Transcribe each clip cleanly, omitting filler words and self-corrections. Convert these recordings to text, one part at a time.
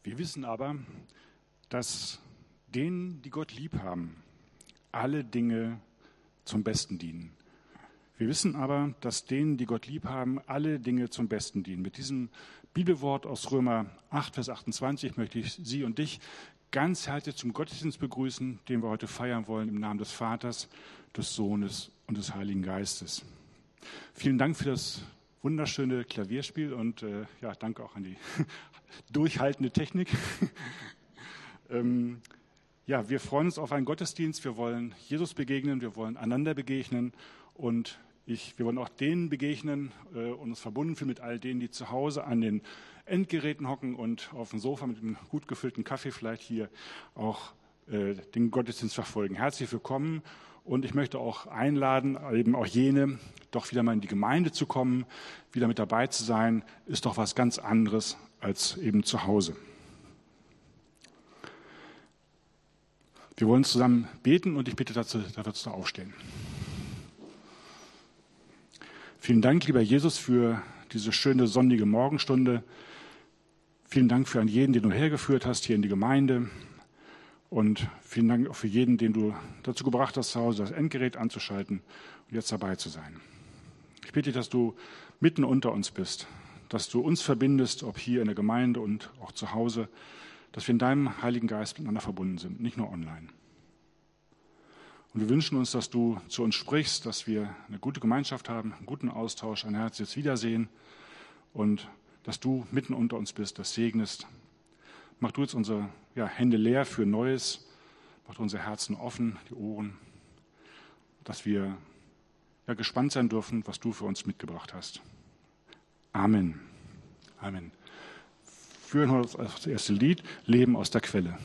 Wir wissen aber, dass denen, die Gott lieb haben, alle Dinge zum Besten dienen. Wir wissen aber, dass denen, die Gott lieb haben, alle Dinge zum Besten dienen. Mit diesem Bibelwort aus Römer 8, Vers 28 möchte ich Sie und dich ganz herzlich zum Gottesdienst begrüßen, den wir heute feiern wollen, im Namen des Vaters, des Sohnes und des Heiligen Geistes. Vielen Dank für das wunderschöne Klavierspiel und danke auch an die durchhaltende Technik. Wir freuen uns auf einen Gottesdienst, wir wollen Jesus begegnen, wir wollen einander begegnen und wir wollen auch denen begegnen und uns verbunden fühlen mit all denen, die zu Hause an den Endgeräten hocken und auf dem Sofa mit einem gut gefüllten Kaffee vielleicht hier auch den Gottesdienst verfolgen. Herzlich willkommen und ich möchte auch einladen, eben auch jene, doch wieder mal in die Gemeinde zu kommen, wieder mit dabei zu sein, ist doch was ganz anderes als eben zu Hause. Wir wollen zusammen beten und ich bitte dazu, dafür zu aufstehen. Vielen Dank, lieber Jesus, für diese schöne sonnige Morgenstunde. Vielen Dank für jeden, den du hergeführt hast hier in die Gemeinde. Und vielen Dank auch für jeden, den du dazu gebracht hast, zu Hause das Endgerät anzuschalten und jetzt dabei zu sein. Ich bitte dich, dass du mitten unter uns bist, dass du uns verbindest, ob hier in der Gemeinde und auch zu Hause, dass wir in deinem Heiligen Geist miteinander verbunden sind, nicht nur online. Und wir wünschen uns, dass du zu uns sprichst, dass wir eine gute Gemeinschaft haben, einen guten Austausch, ein herzliches Wiedersehen und dass du mitten unter uns bist, das segnest. Mach du jetzt unsere Hände leer für Neues, mach du unsere Herzen offen, die Ohren, dass wir gespannt sein dürfen, was du für uns mitgebracht hast. Amen. Amen. Führen wir das erste Lied, Leben aus der Quelle.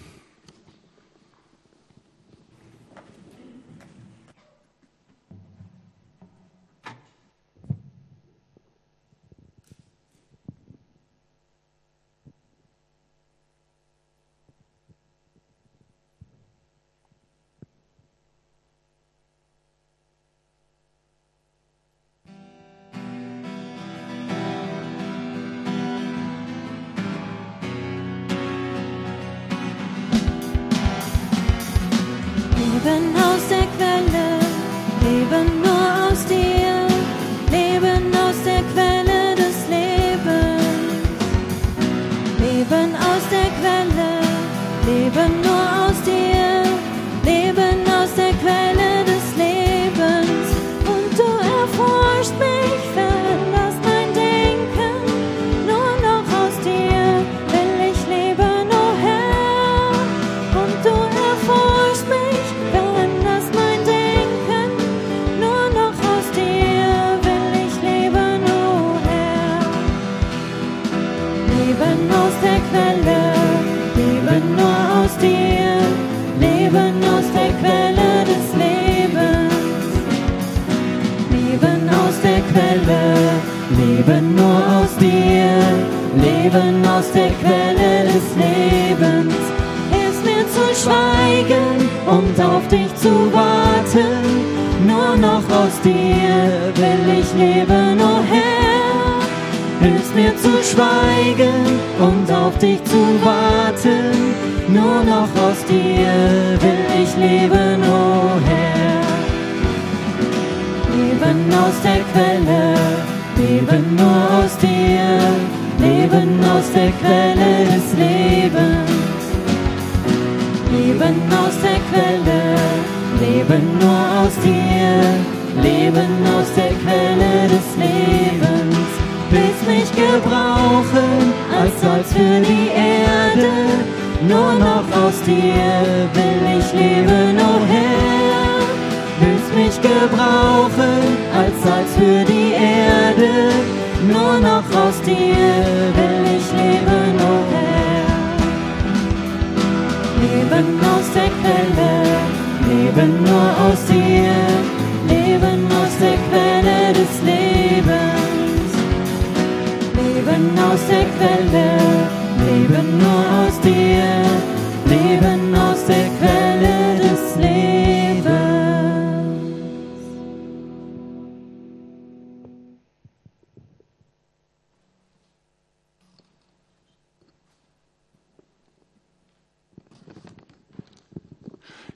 Leben aus der Quelle, Leben nur aus dir, Leben aus der Quelle des Lebens. Leben aus der Quelle, Leben nur aus dir, Leben aus der Quelle des Lebens. Und du erforscht mich, veränderst mein Denken, nur noch aus dir will ich leben, o Herr. Und du erforscht mich, veränderst mein Denken, nur noch aus dir will ich leben, o Herr. Leben aus der Quelle, Leben nur aus dir, Leben aus der Quelle des Lebens. Leben aus der Quelle, Leben nur aus dir, Leben aus der Quelle des Lebens. Hilf mir zu schweigen und auf dich zu warten, nur noch aus dir will ich leben, o Herr. Hilf mir zu schweigen und auf dich zu warten, nur noch aus dir will ich leben, o Herr. Leben aus der Quelle, Leben nur aus dir, Leben aus der Quelle des Lebens. Leben aus der Quelle, Leben nur aus dir, Leben aus der Quelle des Lebens. Willst mich gebrauchen als Salz für die Erde, nur noch aus dir will ich leben, o Herr. Willst mich gebrauchen als Salz für die Erde, nur noch aus dir will ich leben, o Herr. Leben aus der Quelle, Leben nur aus dir, Leben aus der Quelle des Lebens. Leben aus der Quelle, Leben nur aus dir, Leben aus der Quelle des Lebens.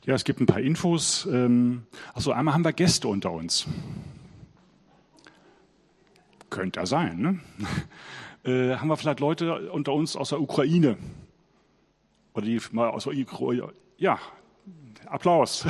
Ja, es gibt ein paar Infos. Achso, einmal haben wir Gäste unter uns. Könnte ja sein, ne? Haben wir vielleicht Leute unter uns aus der Ukraine? Oder die mal aus der Ukraine? Ja, Applaus.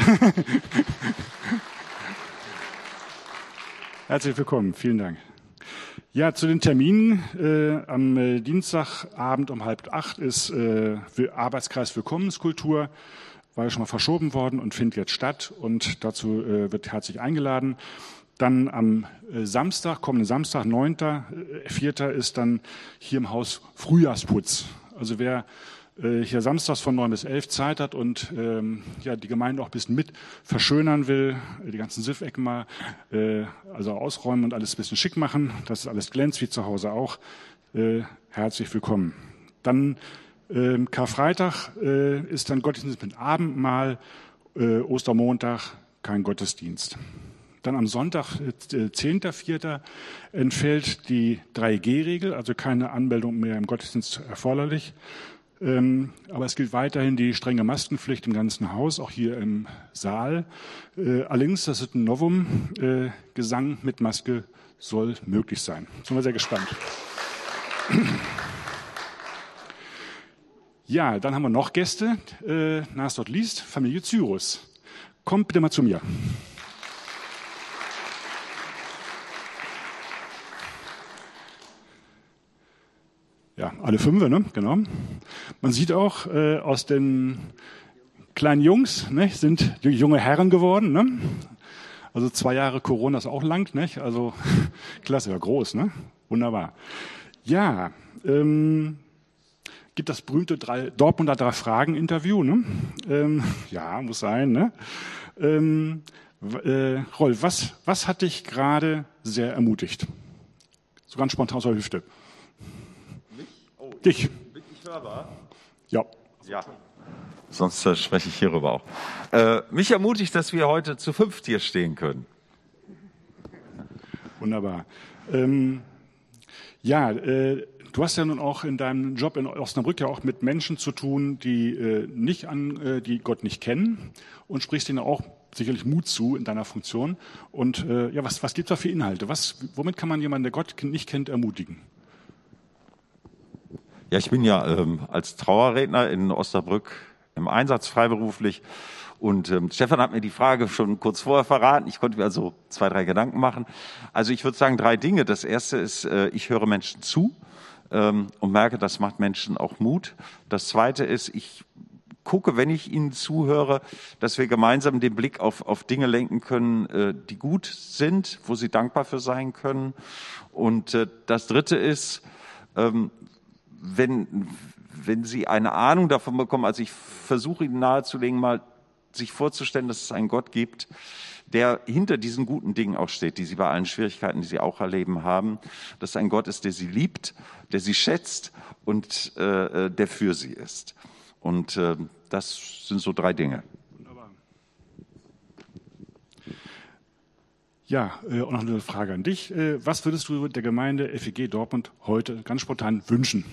Herzlich willkommen, vielen Dank. Ja, zu den Terminen. Am Dienstagabend um 7:30 ist Arbeitskreis Willkommenskultur, war ja schon mal verschoben worden und findet jetzt statt. Und dazu wird herzlich eingeladen. Dann am Samstag, kommenden Samstag, 9.4. ist dann hier im Haus Frühjahrsputz. Also wer hier samstags von 9 bis 11 Zeit hat und die Gemeinde auch ein bisschen mit verschönern will, die ganzen Siffecken mal also ausräumen und alles ein bisschen schick machen, dass alles glänzt, wie zu Hause auch, herzlich willkommen. Dann Karfreitag ist dann Gottesdienst mit Abendmahl, Ostermontag kein Gottesdienst. Dann am Sonntag, 10.4. entfällt die 3G-Regel, also keine Anmeldung mehr im Gottesdienst erforderlich. Aber es gilt weiterhin die strenge Maskenpflicht im ganzen Haus, auch hier im Saal. Allerdings, das ist ein Novum, Gesang mit Maske soll möglich sein. Sind wir sehr gespannt. Ja, dann haben wir noch Gäste. Nas dort liest, Familie Cyrus. Kommt bitte mal zu mir. Ja, alle 5, ne? Genau. Man sieht auch, aus den kleinen Jungs, ne, sind junge Herren geworden, ne? Also 2 Jahre Corona ist auch lang, ne? Also klasse, ja groß, ne? Wunderbar. Ja, gibt das berühmte Dortmunder 3-Fragen-Interview, ne? Ja, muss sein, ne? Rolf, was hat dich gerade sehr ermutigt? So ganz spontan aus der Hüfte. Dich. Wirklich hörbar? Ja. Ja. Sonst spreche ich hierüber auch. Mich ermutigt, dass wir heute zu 5 hier stehen können. Wunderbar. Du hast ja nun auch in deinem Job in Osnabrück ja auch mit Menschen zu tun, die die Gott nicht kennen und sprichst ihnen auch sicherlich Mut zu in deiner Funktion. Und was gibt es da für Inhalte? Womit kann man jemanden, der Gott nicht kennt, ermutigen? Ja, ich bin ja als Trauerredner in Osnabrück im Einsatz freiberuflich und Stefan hat mir die Frage schon kurz vorher verraten. Ich konnte mir also 2, 3 Gedanken machen. Also ich würde sagen 3 Dinge. Das erste ist, ich höre Menschen zu und merke, das macht Menschen auch Mut. Das zweite ist, ich gucke, wenn ich ihnen zuhöre, dass wir gemeinsam den Blick auf Dinge lenken können, die gut sind, wo sie dankbar für sein können. Und das dritte ist, wenn Sie eine Ahnung davon bekommen, also ich versuche Ihnen nahezulegen, mal sich vorzustellen, dass es einen Gott gibt, der hinter diesen guten Dingen auch steht, die Sie bei allen Schwierigkeiten, die Sie auch erleben haben, dass es ein Gott ist, der Sie liebt, der Sie schätzt und der für Sie ist. Und das sind so 3 Dinge. Wunderbar. Ja, und noch eine Frage an dich. Was würdest du der Gemeinde FEG Dortmund heute ganz spontan wünschen?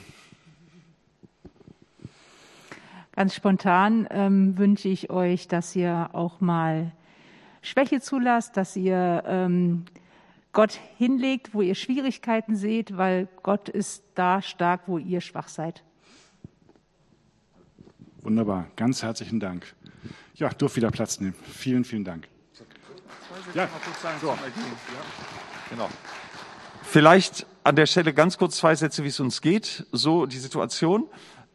Ganz spontan wünsche ich euch, dass ihr auch mal Schwäche zulasst, dass ihr Gott hinlegt, wo ihr Schwierigkeiten seht, weil Gott ist da stark, wo ihr schwach seid. Wunderbar, ganz herzlichen Dank. Ja, durft wieder Platz nehmen. Vielen, vielen Dank. Ja, so. Genau. Vielleicht an der Stelle ganz kurz 2 Sätze, wie es uns geht. So die Situation.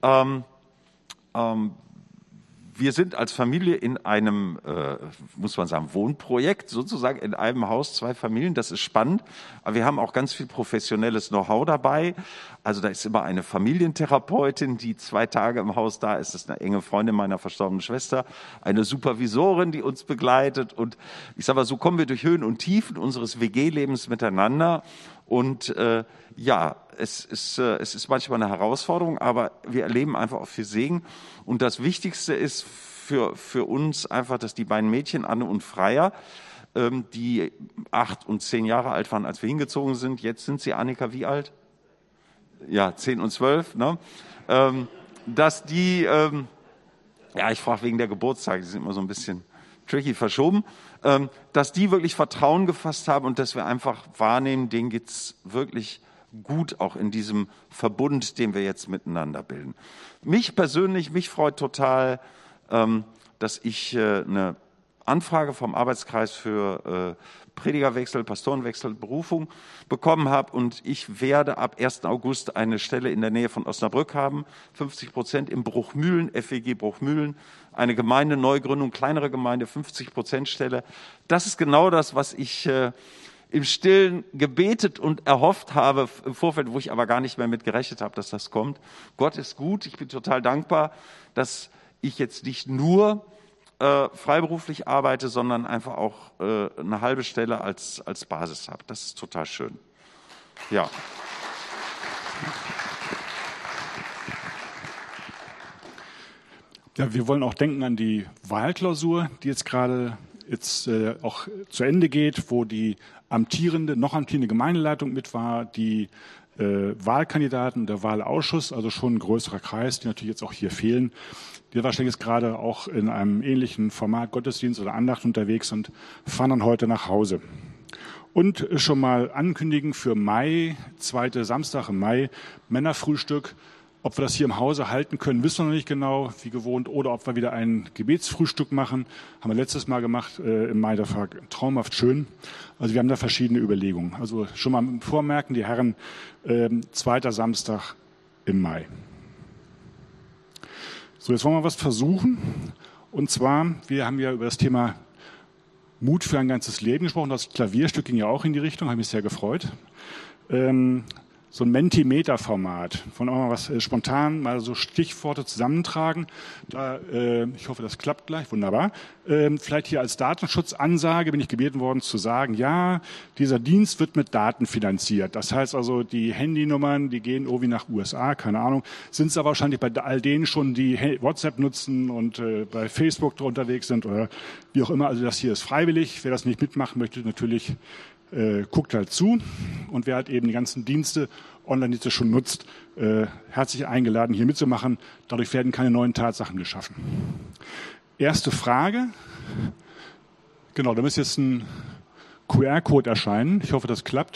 Wir sind als Familie in einem, muss man sagen, Wohnprojekt, sozusagen in einem Haus, 2 Familien. Das ist spannend. Aber wir haben auch ganz viel professionelles Know-how dabei. Also da ist immer eine Familientherapeutin, die 2 Tage im Haus da ist. Das ist eine enge Freundin meiner verstorbenen Schwester. Eine Supervisorin, die uns begleitet. Und ich sage mal, so kommen wir durch Höhen und Tiefen unseres WG-Lebens miteinander. Und es ist manchmal eine Herausforderung, aber wir erleben einfach auch viel Segen. Und das Wichtigste ist für uns einfach, dass die beiden Mädchen, Anne und Freya, die 8 und 10 Jahre alt waren, als wir hingezogen sind, jetzt sind sie, Annika, wie alt? Ja, 10 und 12, ne? Dass die ja, ich frage wegen der Geburtstage, die sind immer so ein bisschen tricky verschoben, dass die wirklich Vertrauen gefasst haben und dass wir einfach wahrnehmen, denen geht's wirklich gut, auch in diesem Verbund, den wir jetzt miteinander bilden. Mich persönlich, mich freut total, dass ich eine Anfrage vom Arbeitskreis für Predigerwechsel, Pastorenwechsel, Berufung bekommen habe und ich werde ab 1. August eine Stelle in der Nähe von Osnabrück haben, 50% im Bruchmühlen, FEG Bruchmühlen, eine Gemeindeneugründung, kleinere Gemeinde, 50% Stelle. Das ist genau das, was ich im Stillen gebetet und erhofft habe im Vorfeld, wo ich aber gar nicht mehr mit gerechnet habe, dass das kommt. Gott ist gut, ich bin total dankbar, dass ich jetzt nicht nur freiberuflich arbeite, sondern einfach auch eine halbe Stelle als Basis habe. Das ist total schön. Ja. Ja, wir wollen auch denken an die Wahlklausur, die jetzt gerade auch zu Ende geht, wo die noch amtierende Gemeindeleitung mit war, die Wahlkandidaten, der Wahlausschuss, also schon ein größerer Kreis, die natürlich jetzt auch hier fehlen, die wahrscheinlich jetzt gerade auch in einem ähnlichen Format Gottesdienst oder Andacht unterwegs und fahren dann heute nach Hause. Und schon mal ankündigen für Mai, 2. Samstag im Mai, Männerfrühstück. Ob wir das hier im Hause halten können, wissen wir noch nicht genau, wie gewohnt, oder ob wir wieder ein Gebetsfrühstück machen. Haben wir letztes Mal gemacht im Mai, das war traumhaft schön. Also wir haben da verschiedene Überlegungen. Also schon mal vormerken, die Herren, 2. Samstag im Mai. So, jetzt wollen wir was versuchen. Und zwar, wir haben ja über das Thema Mut für ein ganzes Leben gesprochen. Das Klavierstück ging ja auch in die Richtung, habe mich sehr gefreut. So ein Mentimeter-Format, von auch mal was spontan, mal so Stichworte zusammentragen. Ich hoffe, das klappt gleich, wunderbar. Vielleicht hier als Datenschutzansage bin ich gebeten worden zu sagen, ja, dieser Dienst wird mit Daten finanziert. Das heißt also, die Handynummern, die gehen irgendwie nach USA, keine Ahnung, sind es aber wahrscheinlich bei all denen schon, die WhatsApp nutzen und bei Facebook unterwegs sind oder wie auch immer. Also das hier ist freiwillig. Wer das nicht mitmachen möchte, natürlich guckt halt zu, und wer halt eben die ganzen Dienste, Online-Dienste schon nutzt, herzlich eingeladen, hier mitzumachen. Dadurch werden keine neuen Tatsachen geschaffen. Erste Frage. Genau, da müsste jetzt ein QR-Code erscheinen. Ich hoffe, das klappt.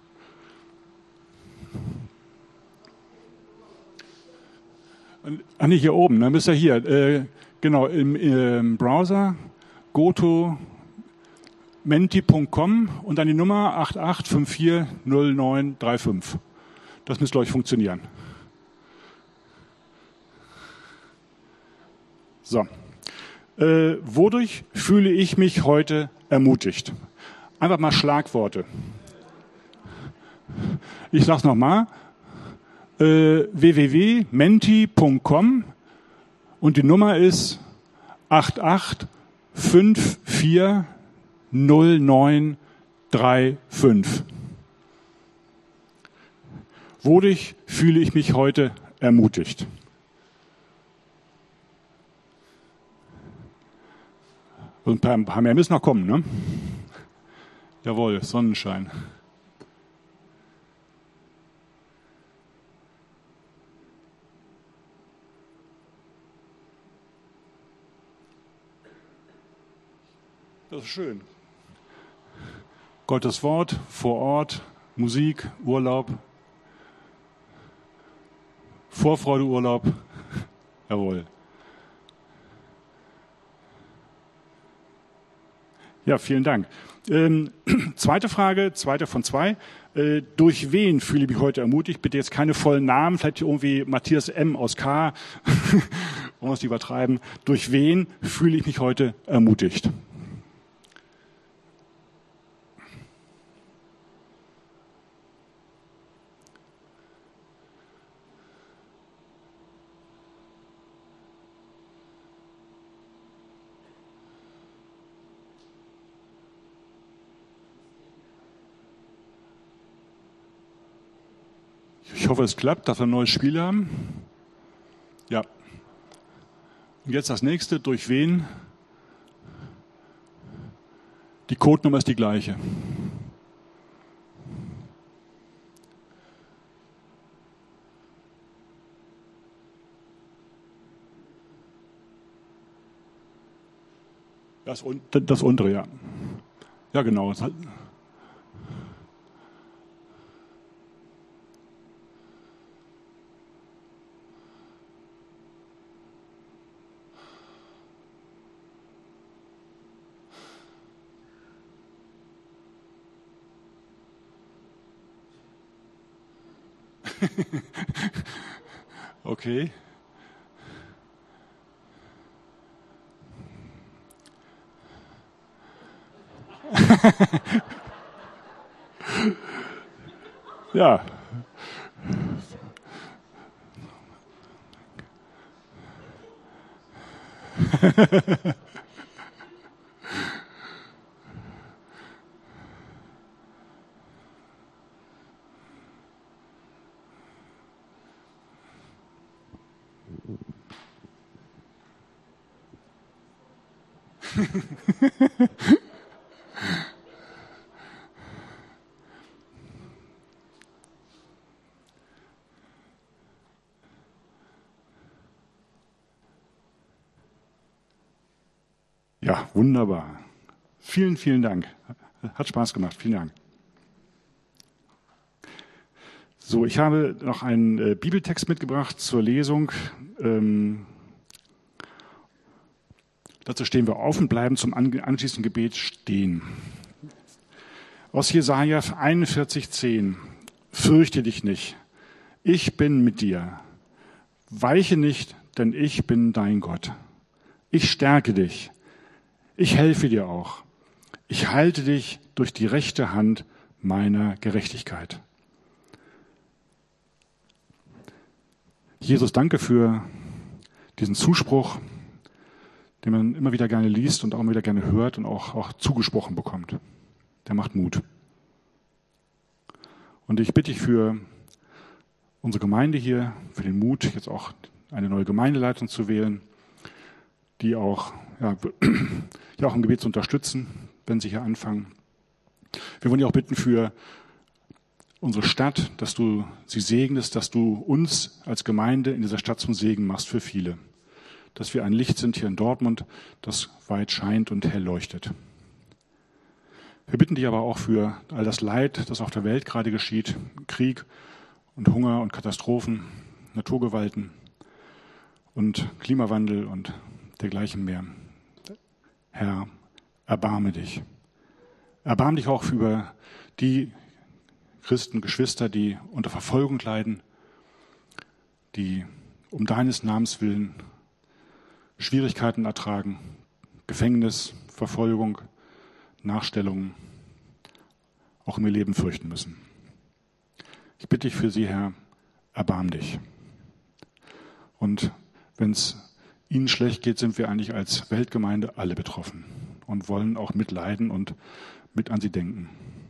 Nee, hier oben, dann müsst ihr hier. Genau, im Browser, go to menti.com und dann die Nummer 88540935. Das müsste, glaube ich, funktionieren. So. Wodurch fühle ich mich heute ermutigt? Einfach mal Schlagworte. Ich sage es nochmal. www.menti.com und die Nummer ist 88540935. Wodurch fühle ich mich heute ermutigt? Und ein paar mehr müssen noch kommen, ne? Jawohl, Sonnenschein. Das ist schön. Gottes Wort, vor Ort, Musik, Urlaub, Vorfreudeurlaub. Jawohl. Ja, vielen Dank. Zweite Frage, zweite von zwei. Durch wen fühle ich mich heute ermutigt? Bitte jetzt keine vollen Namen, vielleicht irgendwie Matthias M. aus K. Wollen wir es übertreiben. Durch wen fühle ich mich heute ermutigt? Ich hoffe, es klappt, dass wir ein neues Spiel haben. Ja. Und jetzt das nächste. Durch wen? Die Codenummer ist die gleiche. Das untere, ja. Ja, genau. Okay. Ja. Ja, wunderbar. Vielen, vielen Dank. Hat Spaß gemacht. Vielen Dank. So, ich habe noch einen Bibeltext mitgebracht zur Lesung. Dazu stehen wir auf und bleiben zum anschließenden Gebet stehen. Aus Jesaja 41,10. Fürchte dich nicht. Ich bin mit dir. Weiche nicht, denn ich bin dein Gott. Ich stärke dich. Ich helfe dir auch. Ich halte dich durch die rechte Hand meiner Gerechtigkeit. Jesus, danke für diesen Zuspruch, den man immer wieder gerne liest und auch immer wieder gerne hört und auch zugesprochen bekommt. Der macht Mut. Und ich bitte dich für unsere Gemeinde hier, für den Mut, jetzt auch eine neue Gemeindeleitung zu wählen, die auch, auch im Gebet zu unterstützen, wenn sie hier anfangen. Wir wollen dich auch bitten für unsere Stadt, dass du sie segnest, dass du uns als Gemeinde in dieser Stadt zum Segen machst für viele. Dass wir ein Licht sind hier in Dortmund, das weit scheint und hell leuchtet. Wir bitten dich aber auch für all das Leid, das auf der Welt gerade geschieht, Krieg und Hunger und Katastrophen, Naturgewalten und Klimawandel und dergleichen mehr. Herr, erbarme dich. Erbarme dich auch über die Christen, Geschwister, die unter Verfolgung leiden, die um deines Namens willen Schwierigkeiten ertragen, Gefängnis, Verfolgung, Nachstellungen, auch um ihr Leben fürchten müssen. Ich bitte dich für sie, Herr, erbarm dich. Und wenn es ihnen schlecht geht, sind wir eigentlich als Weltgemeinde alle betroffen und wollen auch mitleiden und mit an sie denken.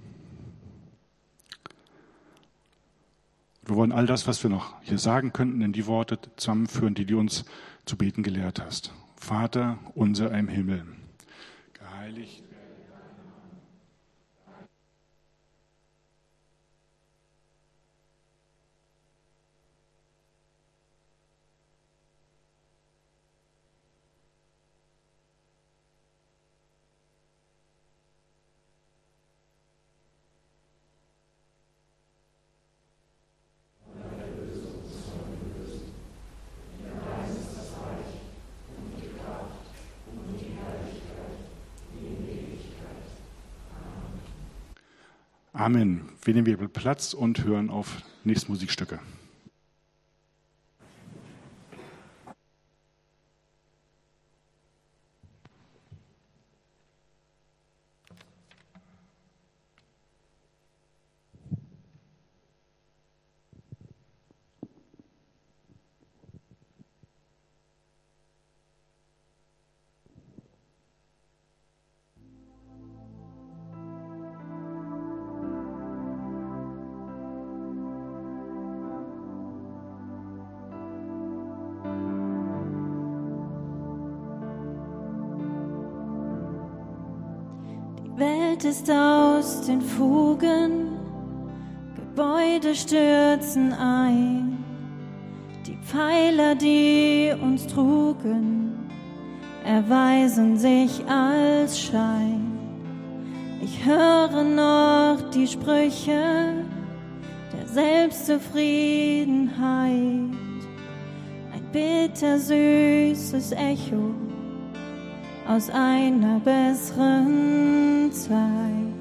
Wir wollen all das, was wir noch hier sagen könnten, in die Worte zusammenführen, die du uns zu beten gelehrt hast. Vater unser im Himmel, geheiligt werde dein Name. Amen. Wir nehmen wieder Platz und hören auf nächste Musikstücke. Welt ist aus den Fugen, Gebäude stürzen ein, die Pfeiler, die uns trugen, erweisen sich als Schein. Ich höre noch die Sprüche der Selbstzufriedenheit, ein bittersüßes Echo aus einer besseren Zeit.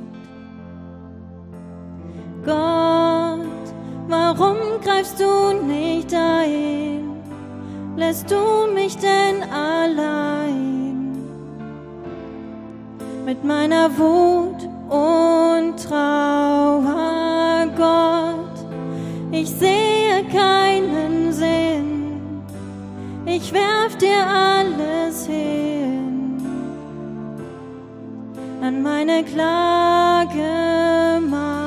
Gott, warum greifst du nicht ein? Lässt du mich denn allein mit meiner Wut und Trauer? Gott, ich sehe keinen Sinn, ich werf dir alles hin an meine Klagemauer.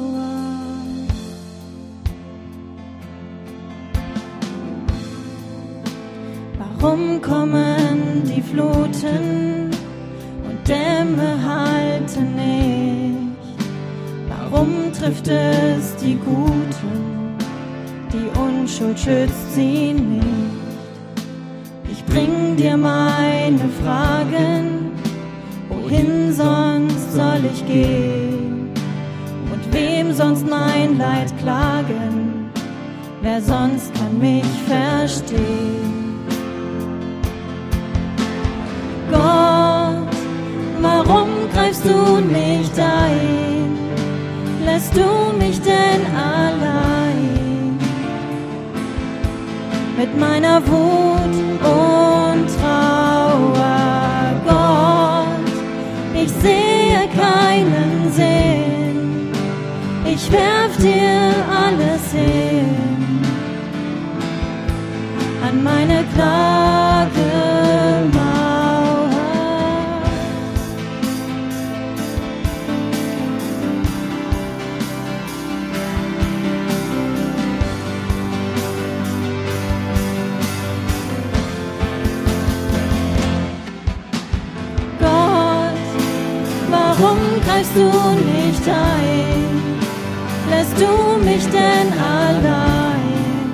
Warum kommen die Fluten und Dämme halten nicht? Warum trifft es die Guten, die Unschuld schützt sie nicht? Ich bring dir meine Fragen, wohin sonst soll ich gehen? Und wem sonst mein Leid klagen? Wer sonst kann mich verstehen? Gott, warum greifst du nicht ein? Lässt du mich denn allein mit meiner Wut und Trauer? Gott, ich sehe keinen Sinn, ich werf dir alles hin an meine Klagemauer. Warum greifst du nicht ein? Lässt du mich denn allein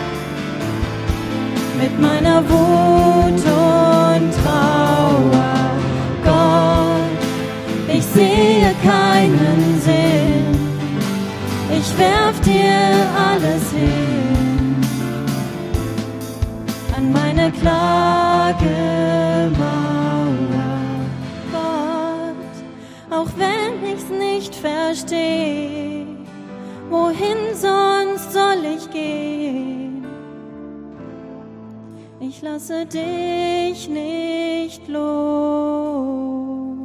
mit meiner Wut und Trauer? Gott, ich sehe keinen Sinn, ich werf dir alles hin an meine Klagemauer. Auch wenn ich's nicht verstehe, wohin sonst soll ich gehen? Ich lasse dich nicht los.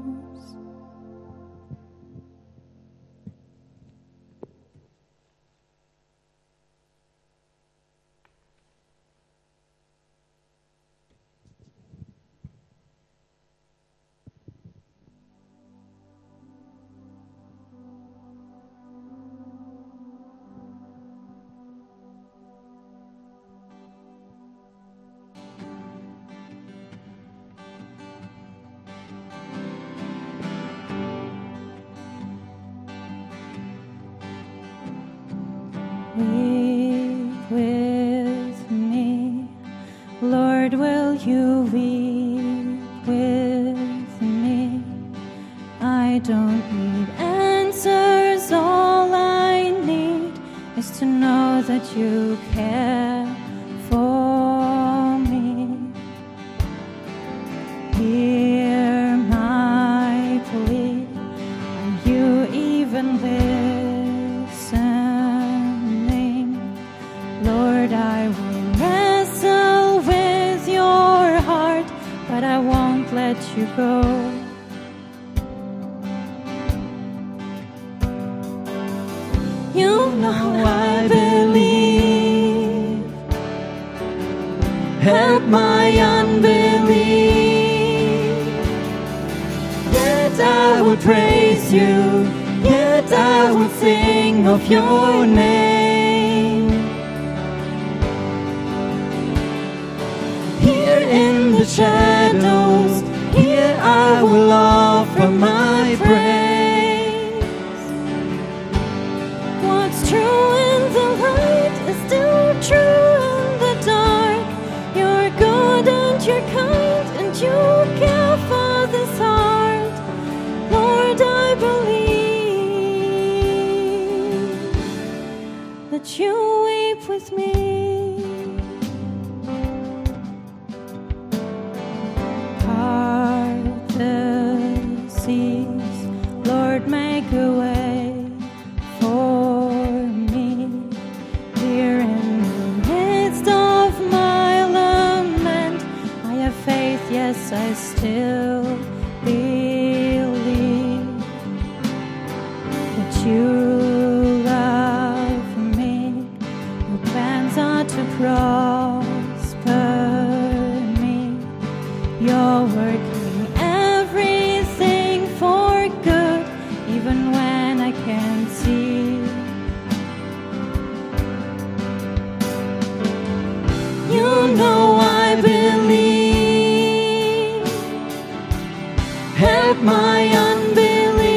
Weep with me, Lord, will you weep with me? I don't need answers, all I need is to know that you care for me. Hear my plea, and you even listening. Lord, I will wrestle with your heart, but I won't let you go. You know I believe. Help my unbelief. Yet I will praise you. Yet I will sing of your name. Here in the shadows, here I will offer my praise. What's true in the light is still true in the dark. You're good and you're kind and you that you weep with me. Part the seas, Lord, make a way for me. Here in the midst of my lament, I have faith, yes, I still believe that you love me. Your plans are to prosper me. You're working everything for good, even when I can't see. You know I believe. Help my unbelief.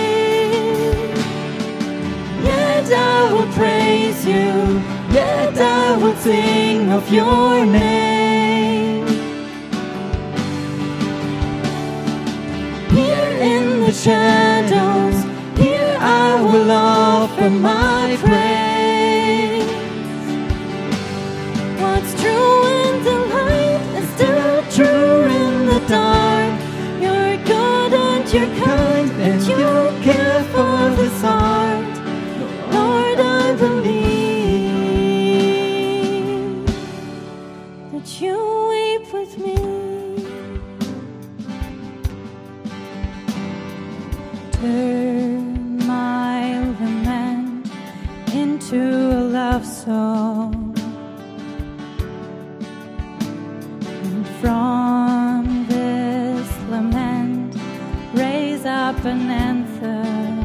Yet I will praise you. Yet I will sing of your name. Here in the shadows, here I will offer my praise. What's true in the light is still true in the dark. You're good and you're kind and you care for this heart. Lord, I believe that you weep with me. Turn my lament into a love song. And from this lament, raise up an anthem.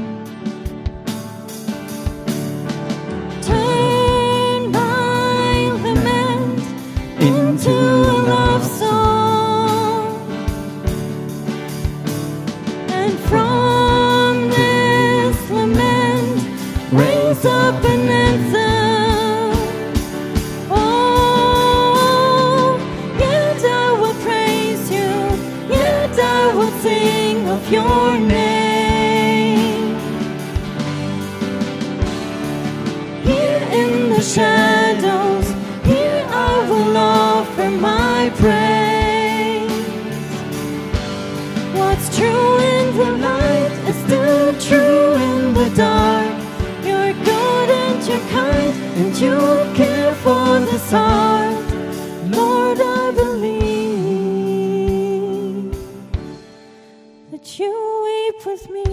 Turn my lament into a love song. And from this lament, raise up an anthem. Oh, yet I will praise you, yet I will sing of your name. Here in the shadows, here I will offer my praise. What's true in the light is still true in the dark. You're good and you're kind and you care for this heart. Lord, I believe that you weep with me.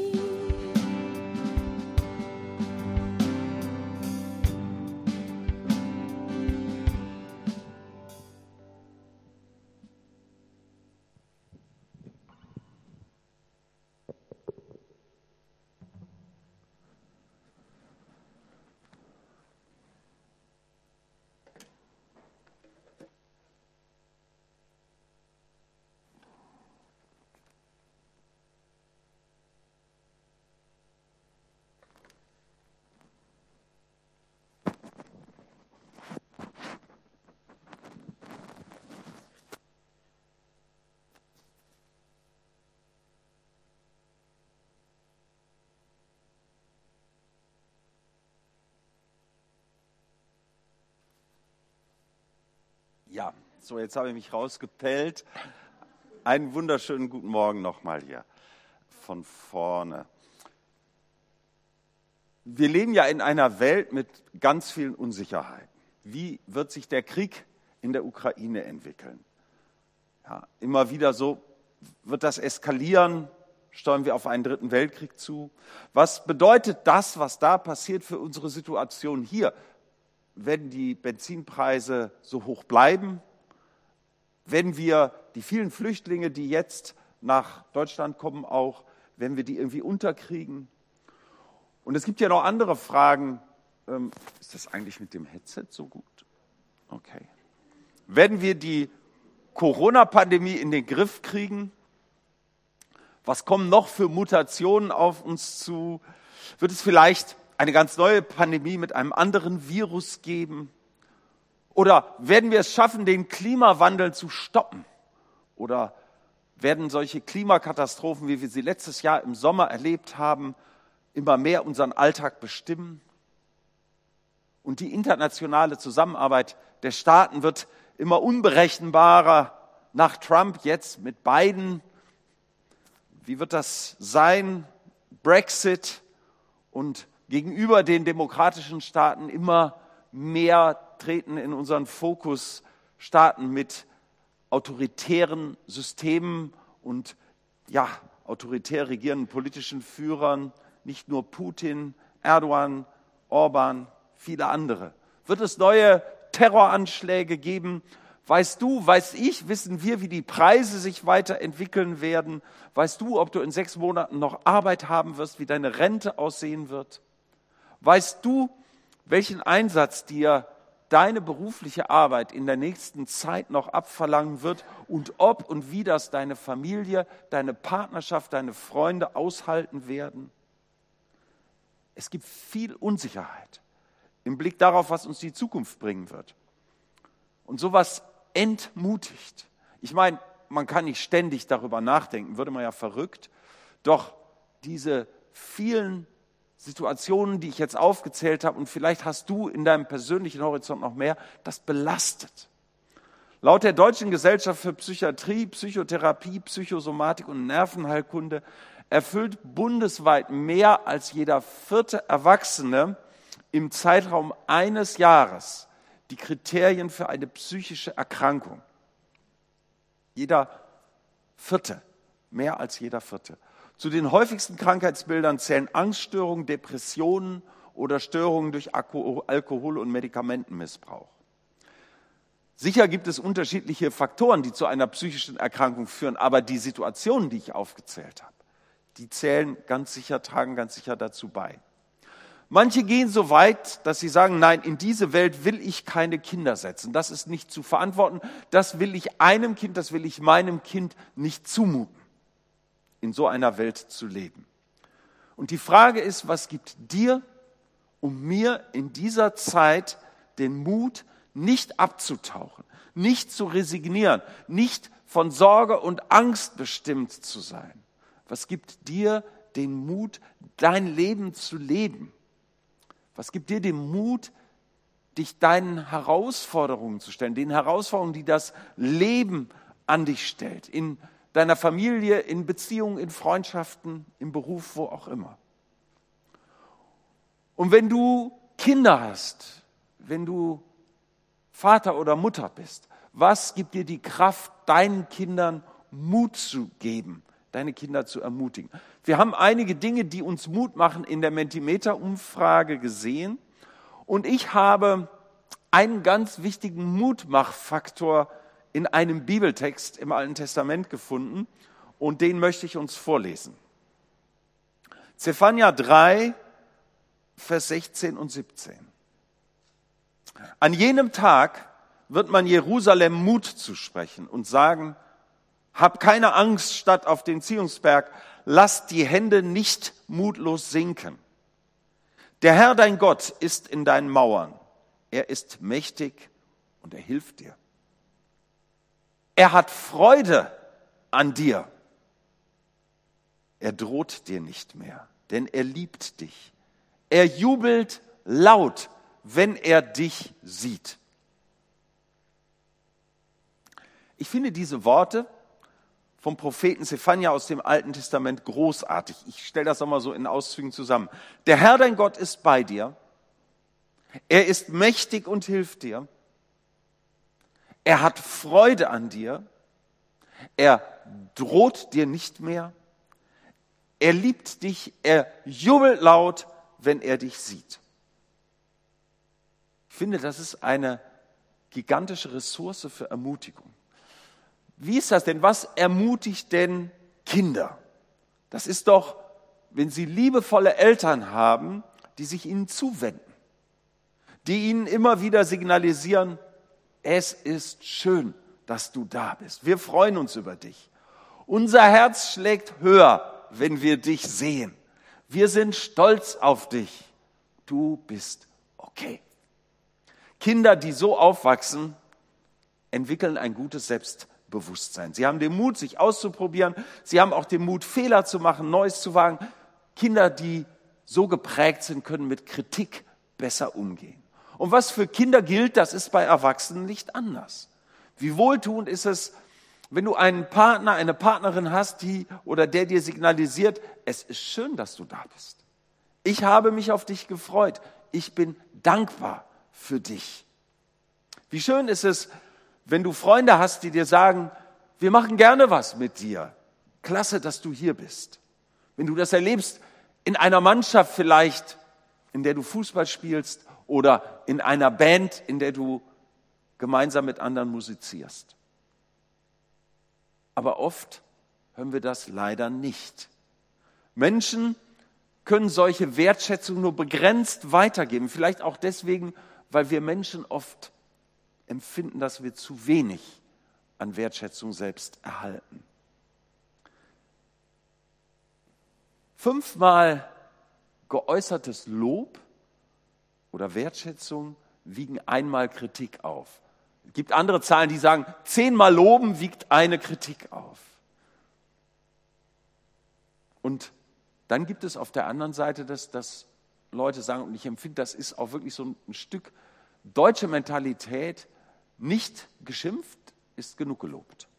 Ja, so jetzt habe ich mich rausgepellt. Einen wunderschönen guten Morgen nochmal hier von vorne. Wir leben ja in einer Welt mit ganz vielen Unsicherheiten. Wie wird sich der Krieg in der Ukraine entwickeln? Ja, immer wieder so, wird das eskalieren? Steuern wir auf einen dritten Weltkrieg zu? Was bedeutet das, was da passiert für unsere Situation hier? Werden die Benzinpreise so hoch bleiben? Werden wir die vielen Flüchtlinge, die jetzt nach Deutschland kommen, auch, werden wir die irgendwie unterkriegen? Und es gibt ja noch andere Fragen. Ist das eigentlich mit dem Headset so gut? Okay. Werden wir die Corona-Pandemie in den Griff kriegen? Was kommen noch für Mutationen auf uns zu? Wird es vielleicht eine ganz neue Pandemie mit einem anderen Virus geben? Oder werden wir es schaffen, den Klimawandel zu stoppen? Oder werden solche Klimakatastrophen, wie wir sie letztes Jahr im Sommer erlebt haben, immer mehr unseren Alltag bestimmen? Und die internationale Zusammenarbeit der Staaten wird immer unberechenbarer. Nach Trump jetzt mit Biden. Wie wird das sein? Brexit und gegenüber den demokratischen Staaten immer mehr treten in unseren Fokus Staaten mit autoritären Systemen und autoritär regierenden politischen Führern, nicht nur Putin, Erdogan, Orban, viele andere. Wird es neue Terroranschläge geben? Weißt du, weiß ich, wissen wir, wie die Preise sich weiterentwickeln werden? Weißt du, ob du in 6 Monaten noch Arbeit haben wirst, wie deine Rente aussehen wird? Weißt du, welchen Einsatz dir deine berufliche Arbeit in der nächsten Zeit noch abverlangen wird und ob und wie das deine Familie, deine Partnerschaft, deine Freunde aushalten werden? Es gibt viel Unsicherheit im Blick darauf, was uns die Zukunft bringen wird. Und sowas entmutigt. Ich meine, man kann nicht ständig darüber nachdenken, würde man ja verrückt. Doch diese vielen Situationen, die ich jetzt aufgezählt habe, und vielleicht hast du in deinem persönlichen Horizont noch mehr, das belastet. Laut der Deutschen Gesellschaft für Psychiatrie, Psychotherapie, Psychosomatik und Nervenheilkunde erfüllt bundesweit mehr als jeder 4. Erwachsene im Zeitraum eines Jahres die Kriterien für eine psychische Erkrankung. Jeder 4., mehr als jeder 4. Zu den häufigsten Krankheitsbildern zählen Angststörungen, Depressionen oder Störungen durch Alkohol- und Medikamentenmissbrauch. Sicher gibt es unterschiedliche Faktoren, die zu einer psychischen Erkrankung führen, aber die Situationen, die ich aufgezählt habe, die tragen ganz sicher dazu bei. Manche gehen so weit, dass sie sagen, nein, in diese Welt will ich keine Kinder setzen. Das ist nicht zu verantworten. Das will ich meinem Kind nicht zumuten, in so einer Welt zu leben. Und die Frage ist, was gibt dir und mir in dieser Zeit den Mut, nicht abzutauchen, nicht zu resignieren, nicht von Sorge und Angst bestimmt zu sein? Was gibt dir den Mut, dein Leben zu leben? Was gibt dir den Mut, dich deinen Herausforderungen zu stellen, den Herausforderungen, die das Leben an dich stellt, in deiner Familie, in Beziehungen, in Freundschaften, im Beruf, wo auch immer. Und wenn du Kinder hast, wenn du Vater oder Mutter bist, was gibt dir die Kraft, deinen Kindern Mut zu geben, deine Kinder zu ermutigen? Wir haben einige Dinge, die uns Mut machen, in der Mentimeter-Umfrage gesehen. Und ich habe einen ganz wichtigen Mutmachfaktor in einem Bibeltext im Alten Testament gefunden. Und den möchte ich uns vorlesen. Zephania 3, Vers 16 und 17. An jenem Tag wird man Jerusalem Mut zusprechen und sagen, hab keine Angst, Stadt auf den Zionsberg, lass die Hände nicht mutlos sinken. Der Herr, dein Gott, ist in deinen Mauern. Er ist mächtig und er hilft dir. Er hat Freude an dir. Er droht dir nicht mehr, denn er liebt dich. Er jubelt laut, wenn er dich sieht. Ich finde diese Worte vom Propheten Zephania aus dem Alten Testament großartig. Ich stelle das nochmal so in Auszügen zusammen. Der Herr, dein Gott, ist bei dir. Er ist mächtig und hilft dir. Er hat Freude an dir. Er droht dir nicht mehr. Er liebt dich. Er jubelt laut, wenn er dich sieht. Ich finde, das ist eine gigantische Ressource für Ermutigung. Wie ist das denn? Was ermutigt denn Kinder? Das ist doch, wenn sie liebevolle Eltern haben, die sich ihnen zuwenden, die ihnen immer wieder signalisieren, es ist schön, dass du da bist. Wir freuen uns über dich. Unser Herz schlägt höher, wenn wir dich sehen. Wir sind stolz auf dich. Du bist okay. Kinder, die so aufwachsen, entwickeln ein gutes Selbstbewusstsein. Sie haben den Mut, sich auszuprobieren. Sie haben auch den Mut, Fehler zu machen, Neues zu wagen. Kinder, die so geprägt sind, können mit Kritik besser umgehen. Und was für Kinder gilt, das ist bei Erwachsenen nicht anders. Wie wohltuend ist es, wenn du einen Partner, eine Partnerin hast, der dir signalisiert, es ist schön, dass du da bist. Ich habe mich auf dich gefreut. Ich bin dankbar für dich. Wie schön ist es, wenn du Freunde hast, die dir sagen, wir machen gerne was mit dir. Klasse, dass du hier bist. Wenn du das erlebst in einer Mannschaft vielleicht, in der du Fußball spielst oder in einer Band, in der du gemeinsam mit anderen musizierst. Aber oft hören wir das leider nicht. Menschen können solche Wertschätzung nur begrenzt weitergeben. Vielleicht auch deswegen, weil wir Menschen oft empfinden, dass wir zu wenig an Wertschätzung selbst erhalten. 5-mal geäußertes Lob oder Wertschätzung wiegen 1-mal Kritik auf. Es gibt andere Zahlen, die sagen, 10-mal Loben wiegt eine Kritik auf. Und dann gibt es auf der anderen Seite, dass Leute sagen, und ich empfinde, das ist auch wirklich so ein Stück deutsche Mentalität, nicht geschimpft ist genug gelobt.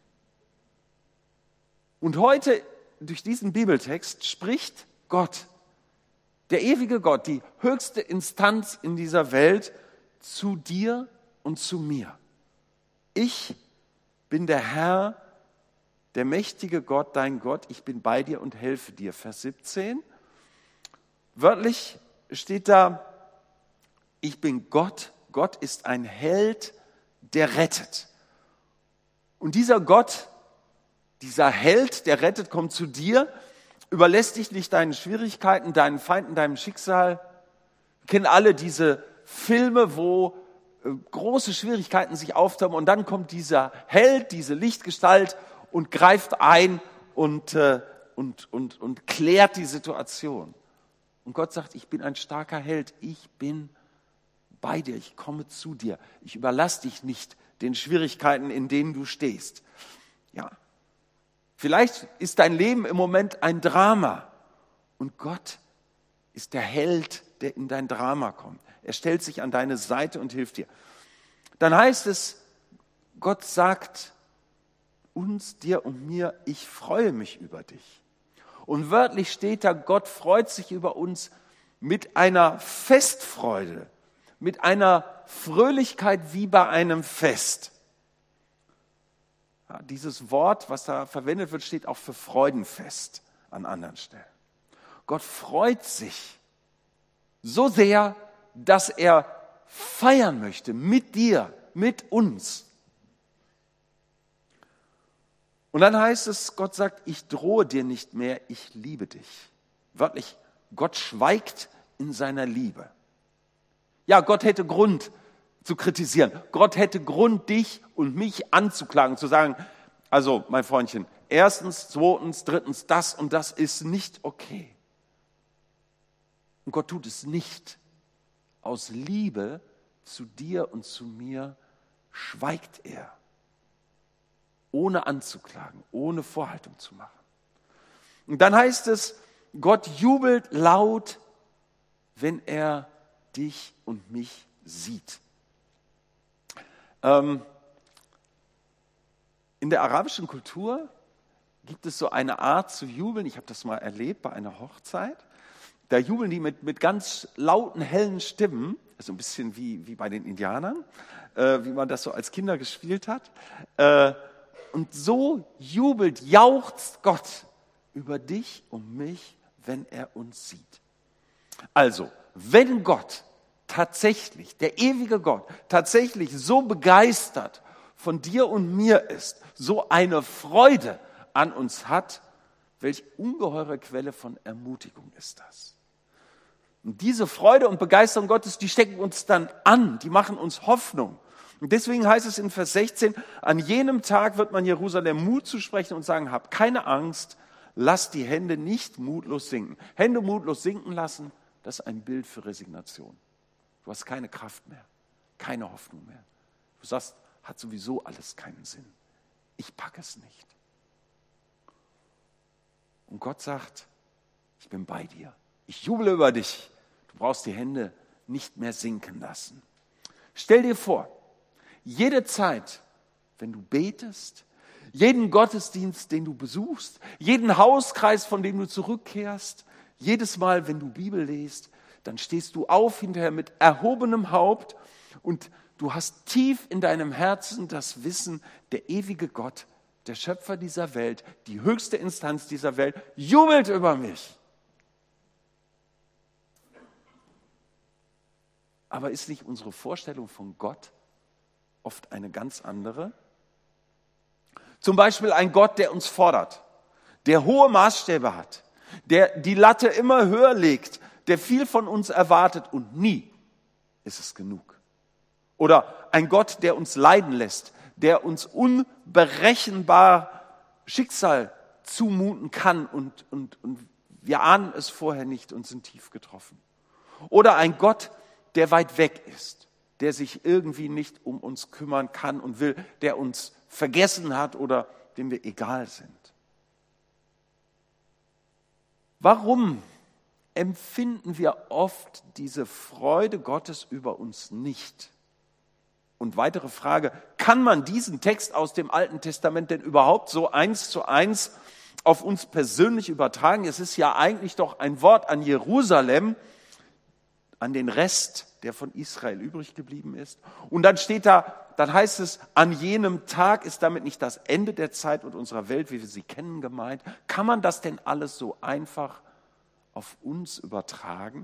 Und heute, durch diesen Bibeltext, spricht Gott, der ewige Gott, die höchste Instanz in dieser Welt, zu dir und zu mir. Ich bin der Herr, der mächtige Gott, dein Gott, ich bin bei dir und helfe dir. Vers 17. Wörtlich steht da, ich bin Gott, Gott ist ein Held, der rettet. Und dieser Gott, dieser Held, der rettet, kommt zu dir, überlässt dich nicht deinen Schwierigkeiten, deinen Feinden, deinem Schicksal. Wir kennen alle diese Filme, wo große Schwierigkeiten sich auftauchen und dann kommt dieser Held, diese Lichtgestalt und greift ein und klärt die Situation. Und Gott sagt, ich bin ein starker Held, ich bin bei dir, ich komme zu dir, ich überlasse dich nicht den Schwierigkeiten, in denen du stehst. Ja, vielleicht ist dein Leben im Moment ein Drama und Gott ist der Held, der in dein Drama kommt. Er stellt sich an deine Seite und hilft dir. Dann heißt es, Gott sagt uns, dir und mir, ich freue mich über dich. Und wörtlich steht da, Gott freut sich über uns mit einer Festfreude, mit einer Fröhlichkeit wie bei einem Fest. Ja, dieses Wort, was da verwendet wird, steht auch für Freudenfest an anderen Stellen. Gott freut sich so sehr, dass er feiern möchte mit dir, mit uns. Und dann heißt es, Gott sagt, ich drohe dir nicht mehr, ich liebe dich. Wörtlich, Gott schweigt in seiner Liebe. Ja, Gott hätte Grund zu kritisieren. Gott hätte Grund, dich und mich anzuklagen, zu sagen, also mein Freundchen, 1., 2., 3., das und das ist nicht okay. Und Gott tut es nicht. Aus Liebe zu dir und zu mir schweigt er, ohne anzuklagen, ohne Vorhaltung zu machen. Und dann heißt es, Gott jubelt laut, wenn er dich und mich sieht. In der arabischen Kultur gibt es so eine Art zu jubeln, ich habe das mal erlebt bei einer Hochzeit. Da jubeln die mit ganz lauten, hellen Stimmen, so ein bisschen wie bei den Indianern, wie man das so als Kinder gespielt hat. Und so jubelt, jauchzt Gott über dich und mich, wenn er uns sieht. Also, wenn Gott tatsächlich, der ewige Gott, tatsächlich so begeistert von dir und mir ist, so eine Freude an uns hat, welch ungeheure Quelle von Ermutigung ist das? Und diese Freude und Begeisterung Gottes, die stecken uns dann an, die machen uns Hoffnung. Und deswegen heißt es in Vers 16, an jenem Tag wird man Jerusalem Mut zusprechen und sagen, hab keine Angst, lass die Hände nicht mutlos sinken. Hände mutlos sinken lassen, das ist ein Bild für Resignation. Du hast keine Kraft mehr, keine Hoffnung mehr. Du sagst, hat sowieso alles keinen Sinn. Ich packe es nicht. Und Gott sagt, ich bin bei dir. Ich juble über dich. Du brauchst die Hände nicht mehr sinken lassen. Stell dir vor, jede Zeit, wenn du betest, jeden Gottesdienst, den du besuchst, jeden Hauskreis, von dem du zurückkehrst, jedes Mal, wenn du Bibel liest, dann stehst du auf hinterher mit erhobenem Haupt und du hast tief in deinem Herzen das Wissen, der ewige Gott, der Schöpfer dieser Welt, die höchste Instanz dieser Welt, jubelt über mich. Aber ist nicht unsere Vorstellung von Gott oft eine ganz andere? Zum Beispiel ein Gott, der uns fordert, der hohe Maßstäbe hat, der die Latte immer höher legt, der viel von uns erwartet und nie ist es genug. Oder ein Gott, der uns leiden lässt, der uns unberechenbar Schicksal zumuten kann und wir ahnen es vorher nicht und sind tief getroffen. Oder ein Gott, der weit weg ist, der sich irgendwie nicht um uns kümmern kann und will, der uns vergessen hat oder dem wir egal sind. Warum empfinden wir oft diese Freude Gottes über uns nicht? Und weitere Frage, kann man diesen Text aus dem Alten Testament denn überhaupt so 1:1 auf uns persönlich übertragen? Es ist ja eigentlich doch ein Wort an Jerusalem, an den Rest, der von Israel übrig geblieben ist. Und dann steht da, dann heißt es, an jenem Tag ist damit nicht das Ende der Zeit und unserer Welt, wie wir sie kennen, gemeint. Kann man das denn alles so einfach auf uns übertragen?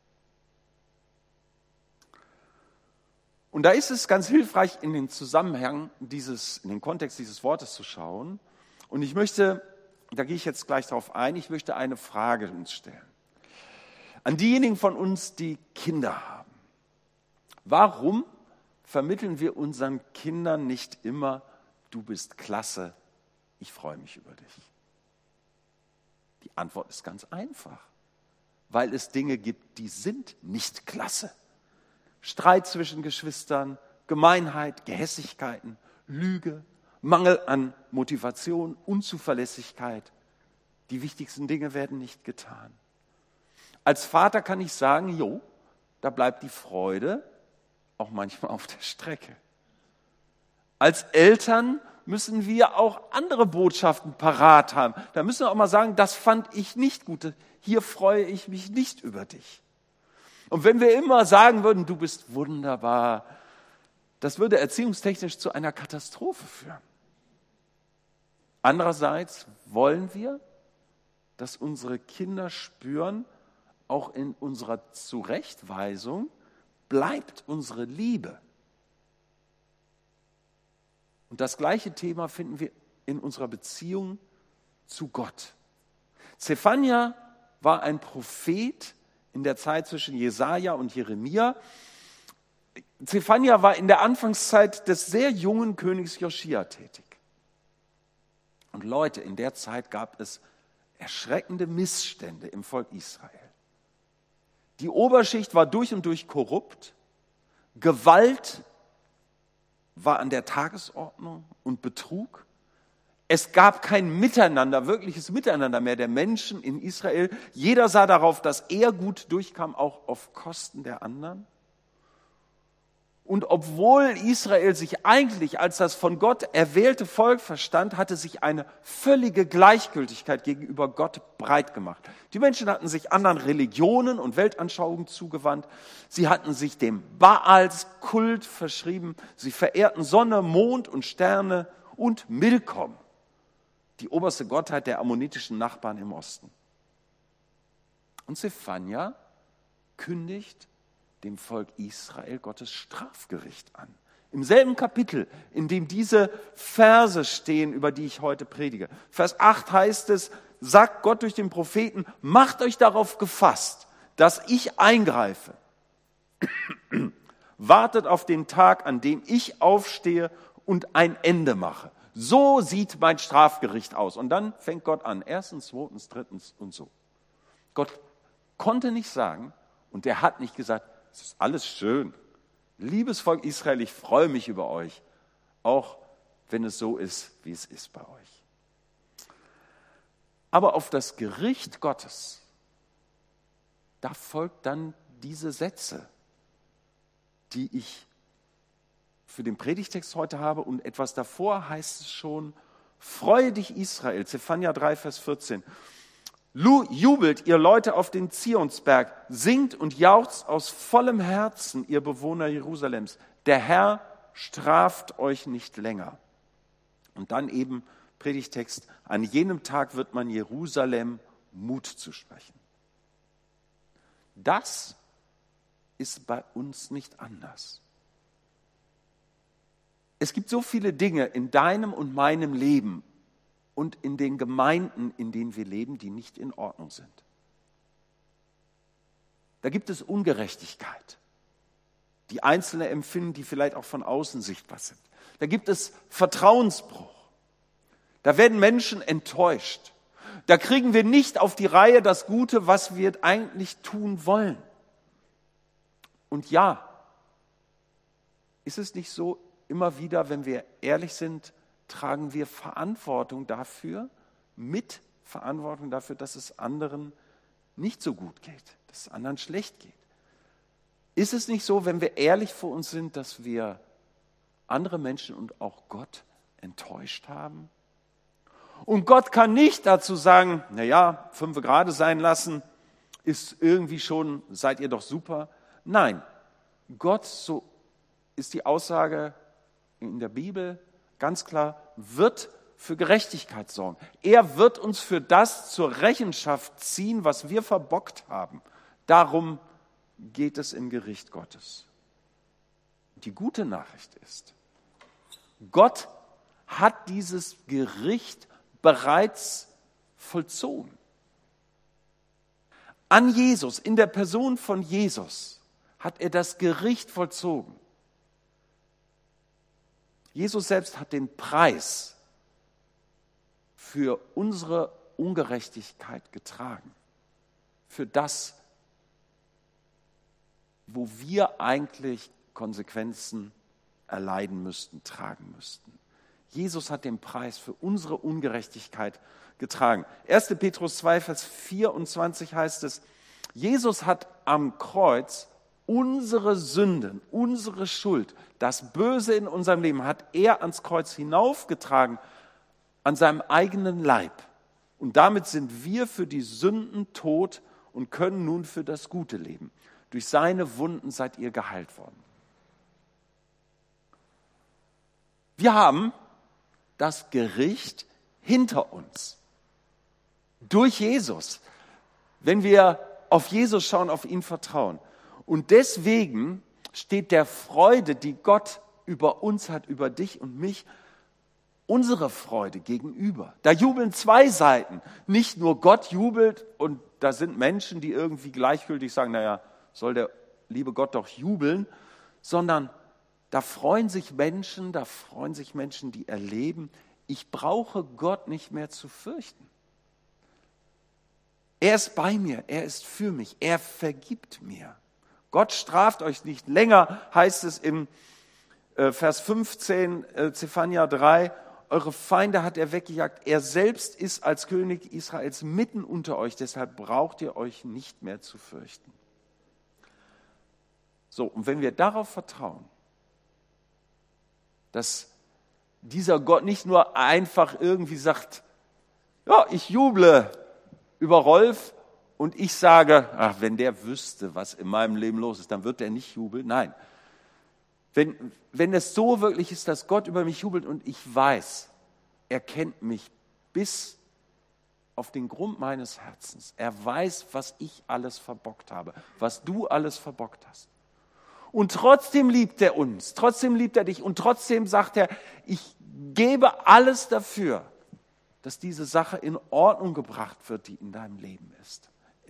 Und da ist es ganz hilfreich, in den Zusammenhang in den Kontext dieses Wortes zu schauen. Und ich möchte, da gehe ich jetzt gleich darauf ein, ich möchte eine Frage uns stellen. An diejenigen von uns, die Kinder haben. Warum vermitteln wir unseren Kindern nicht immer, du bist klasse, ich freue mich über dich? Die Antwort ist ganz einfach, weil es Dinge gibt, die sind nicht klasse. Streit zwischen Geschwistern, Gemeinheit, Gehässigkeiten, Lüge, Mangel an Motivation, Unzuverlässigkeit. Die wichtigsten Dinge werden nicht getan. Als Vater kann ich sagen, da bleibt die Freude auch manchmal auf der Strecke. Als Eltern müssen wir auch andere Botschaften parat haben. Da müssen wir auch mal sagen, das fand ich nicht gut. Hier freue ich mich nicht über dich. Und wenn wir immer sagen würden, du bist wunderbar, das würde erziehungstechnisch zu einer Katastrophe führen. Andererseits wollen wir, dass unsere Kinder spüren, auch in unserer Zurechtweisung bleibt unsere Liebe. Und das gleiche Thema finden wir in unserer Beziehung zu Gott. Zephania war ein Prophet in der Zeit zwischen Jesaja und Jeremia. Zephania war in der Anfangszeit des sehr jungen Königs Joschia tätig. Und Leute, in der Zeit gab es erschreckende Missstände im Volk Israel. Die Oberschicht war durch und durch korrupt, Gewalt war an der Tagesordnung und Betrug. Es gab kein Miteinander, wirkliches Miteinander mehr der Menschen in Israel. Jeder sah darauf, dass er gut durchkam, auch auf Kosten der anderen. Und obwohl Israel sich eigentlich als das von Gott erwählte Volk verstand, hatte sich eine völlige Gleichgültigkeit gegenüber Gott breit gemacht. Die Menschen hatten sich anderen Religionen und Weltanschauungen zugewandt. Sie hatten sich dem Baalskult verschrieben. Sie verehrten Sonne, Mond und Sterne und Milkom, die oberste Gottheit der ammonitischen Nachbarn im Osten. Und Zephania kündigt dem Volk Israel Gottes Strafgericht an. Im selben Kapitel, in dem diese Verse stehen, über die ich heute predige. Vers 8 heißt es, sagt Gott durch den Propheten, macht euch darauf gefasst, dass ich eingreife. Wartet auf den Tag, an dem ich aufstehe und ein Ende mache. So sieht mein Strafgericht aus. Und dann fängt Gott an. 1., 2., 3. und so. Gott konnte nicht sagen, und er hat nicht gesagt, es ist alles schön. Liebes Volk Israel, ich freue mich über euch, auch wenn es so ist, wie es ist bei euch. Aber auf das Gericht Gottes, da folgt dann diese Sätze. die ich für den Predigtext heute habe. Und etwas davor heißt es schon, freue dich Israel, Zephania 3, Vers 14. Jubelt, ihr Leute auf den Zionsberg, singt und jauchzt aus vollem Herzen, ihr Bewohner Jerusalems. Der Herr straft euch nicht länger. Und dann eben Predigtext, an jenem Tag wird man Jerusalem Mut zusprechen. Das ist bei uns nicht anders. Es gibt so viele Dinge in deinem und meinem Leben und in den Gemeinden, in denen wir leben, die nicht in Ordnung sind. Da gibt es Ungerechtigkeit, die Einzelne empfinden, die vielleicht auch von außen sichtbar sind. Da gibt es Vertrauensbruch. Da werden Menschen enttäuscht. Da kriegen wir nicht auf die Reihe das Gute, was wir eigentlich tun wollen. Und ja, ist es nicht so, immer wieder, wenn wir ehrlich sind, tragen wir Verantwortung dafür, mit Verantwortung dafür, dass es anderen nicht so gut geht, dass es anderen schlecht geht. Ist es nicht so, wenn wir ehrlich vor uns sind, dass wir andere Menschen und auch Gott enttäuscht haben? Und Gott kann nicht dazu sagen, naja, 5 gerade sein lassen, ist irgendwie schon, seid ihr doch super. Nein, Gott, so ist die Aussage in der Bibel ganz klar, wird für Gerechtigkeit sorgen. Er wird uns für das zur Rechenschaft ziehen, was wir verbockt haben. Darum geht es im Gericht Gottes. Die gute Nachricht ist, Gott hat dieses Gericht bereits vollzogen. An Jesus, in der Person von Jesus, hat er das Gericht vollzogen. Jesus selbst hat den Preis für unsere Ungerechtigkeit getragen. Für das, wo wir eigentlich Konsequenzen erleiden müssten, tragen müssten. Jesus hat den Preis für unsere Ungerechtigkeit getragen. 1. Petrus 2, Vers 24 heißt es, Jesus hat am Kreuz unsere Sünden, unsere Schuld, das Böse in unserem Leben hat er ans Kreuz hinaufgetragen, an seinem eigenen Leib. Und damit sind wir für die Sünden tot und können nun für das Gute leben. Durch seine Wunden seid ihr geheilt worden. Wir haben das Gericht hinter uns. Durch Jesus. Wenn wir auf Jesus schauen, auf ihn vertrauen. Und deswegen steht der Freude, die Gott über uns hat, über dich und mich, unsere Freude gegenüber. Da jubeln 2 Seiten. Nicht nur Gott jubelt und da sind Menschen, die irgendwie gleichgültig sagen, naja, soll der liebe Gott doch jubeln, sondern da freuen sich Menschen, die erleben, ich brauche Gott nicht mehr zu fürchten. Er ist bei mir, er ist für mich, er vergibt mir. Gott straft euch nicht länger, heißt es im Vers 15, Zephania 3, eure Feinde hat er weggejagt, er selbst ist als König Israels mitten unter euch, deshalb braucht ihr euch nicht mehr zu fürchten. So, und wenn wir darauf vertrauen, dass dieser Gott nicht nur einfach irgendwie sagt, ja, ich juble über Rolf und ich sage, ach, wenn der wüsste, was in meinem Leben los ist, dann wird er nicht jubeln. Nein, wenn es so wirklich ist, dass Gott über mich jubelt und ich weiß, er kennt mich bis auf den Grund meines Herzens. Er weiß, was ich alles verbockt habe, was du alles verbockt hast. Und trotzdem liebt er uns, trotzdem liebt er dich und trotzdem sagt er, ich gebe alles dafür, dass diese Sache in Ordnung gebracht wird, die in deinem Leben ist.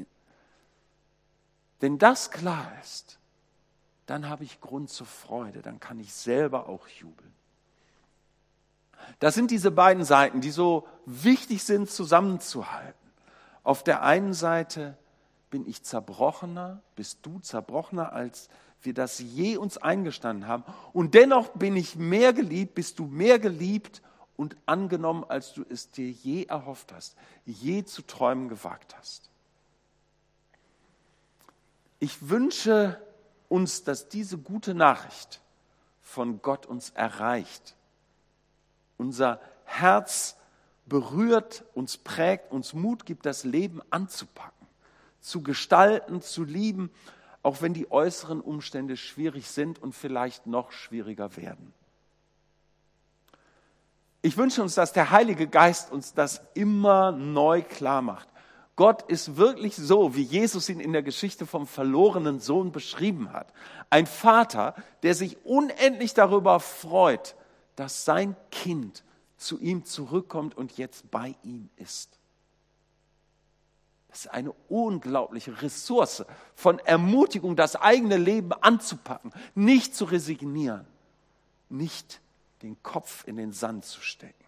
Wenn das klar ist, dann habe ich Grund zur Freude, dann kann ich selber auch jubeln. Das sind diese beiden Seiten, die so wichtig sind, zusammenzuhalten. Auf der einen Seite bin ich zerbrochener, bist du zerbrochener, als wir das je uns eingestanden haben. Und dennoch bin ich mehr geliebt, bist du mehr geliebt und angenommen, als du es dir je erhofft hast, je zu träumen gewagt hast. Ich wünsche uns, dass diese gute Nachricht von Gott uns erreicht. Unser Herz berührt, uns prägt, uns Mut gibt, das Leben anzupacken, zu gestalten, zu lieben, auch wenn die äußeren Umstände schwierig sind und vielleicht noch schwieriger werden. Ich wünsche uns, dass der Heilige Geist uns das immer neu klar macht. Gott ist wirklich so, wie Jesus ihn in der Geschichte vom verlorenen Sohn beschrieben hat. Ein Vater, der sich unendlich darüber freut, dass sein Kind zu ihm zurückkommt und jetzt bei ihm ist. Das ist eine unglaubliche Ressource von Ermutigung, das eigene Leben anzupacken, nicht zu resignieren, nicht den Kopf in den Sand zu stecken.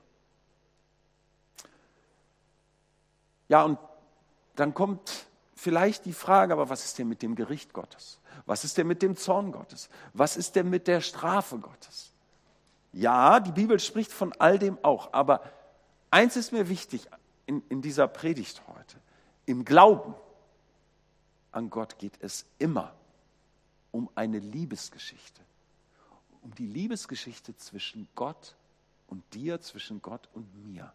Ja, und dann kommt vielleicht die Frage, aber was ist denn mit dem Gericht Gottes? Was ist denn mit dem Zorn Gottes? Was ist denn mit der Strafe Gottes? Ja, die Bibel spricht von all dem auch, aber eins ist mir wichtig in dieser Predigt heute. Im Glauben an Gott geht es immer um eine Liebesgeschichte. Um die Liebesgeschichte zwischen Gott und dir, zwischen Gott und mir.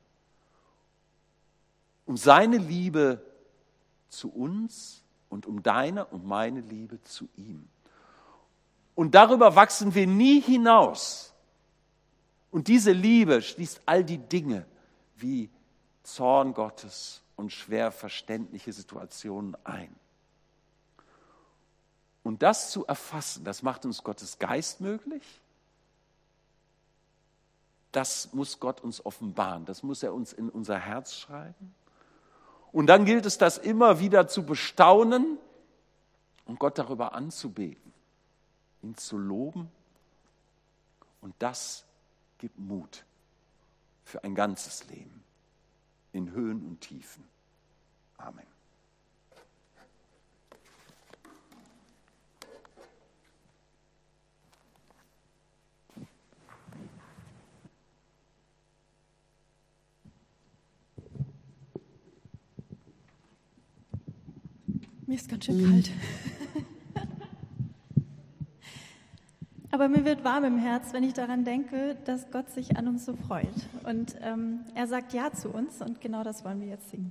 Um seine Liebe zu uns und um deine und meine Liebe zu ihm. Und darüber wachsen wir nie hinaus. Und diese Liebe schließt all die Dinge wie Zorn Gottes und schwer verständliche Situationen ein. Und das zu erfassen, das macht uns Gottes Geist möglich. Das muss Gott uns offenbaren, das muss er uns in unser Herz schreiben. Und dann gilt es, das immer wieder zu bestaunen und Gott darüber anzubeten, ihn zu loben. Und das gibt Mut für ein ganzes Leben in Höhen und Tiefen. Amen. Mir ist ganz schön kalt. Aber mir wird warm im Herz, wenn ich daran denke, dass Gott sich an uns so freut. Und er sagt Ja zu uns und genau das wollen wir jetzt singen.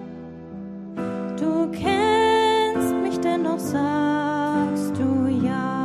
Du kennst mich, dennoch sagst du Ja.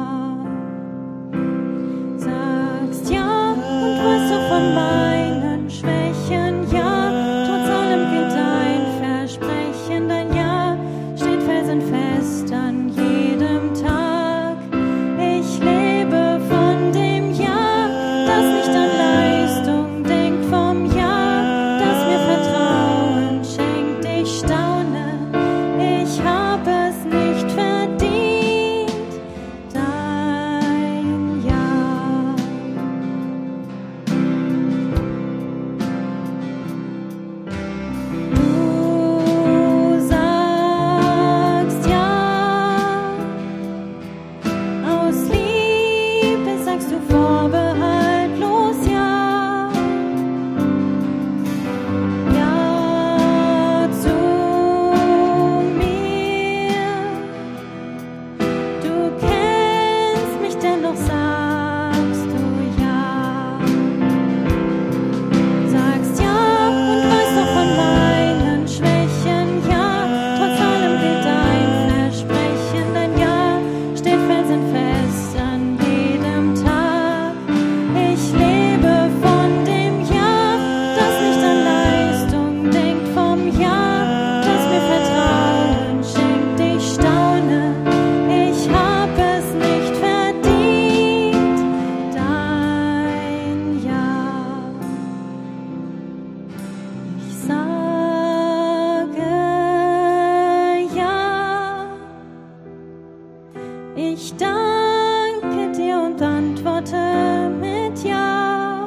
Ich danke dir und antworte mit Ja.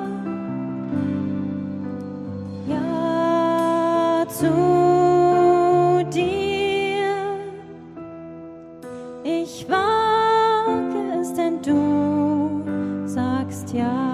Ja zu dir. Ich wage es, denn du sagst Ja.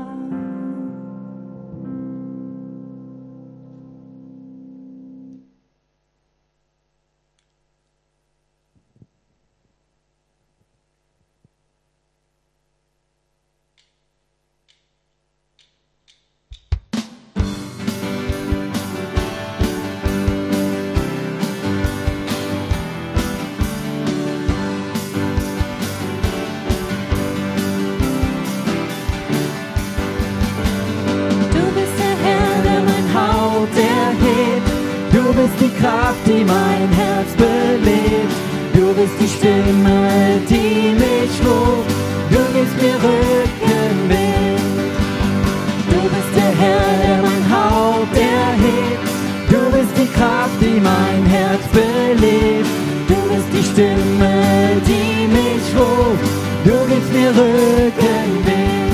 Die Kraft, die mein Herz belebt. Du bist die Stimme, die mich ruft. Du gibst mir Rückenwind. Du bist der Herr, der mein Haupt erhebt. Du bist die Kraft, die mein Herz belebt. Du bist die Stimme, die mich ruft. Du gibst mir Rückenwind.